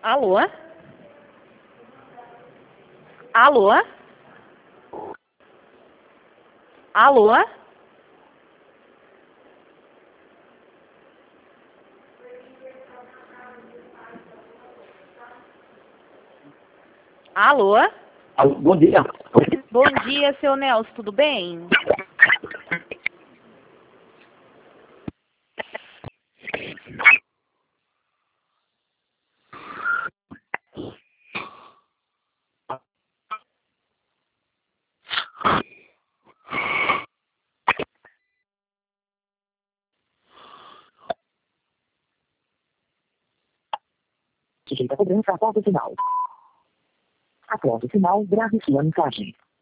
Alô? Alô? Alô? Alô? Alô, bom dia. Bom dia, seu Nelson, tudo bem? Sujeita a cobrança após o sinal. Após o sinal, grave sua mensagem.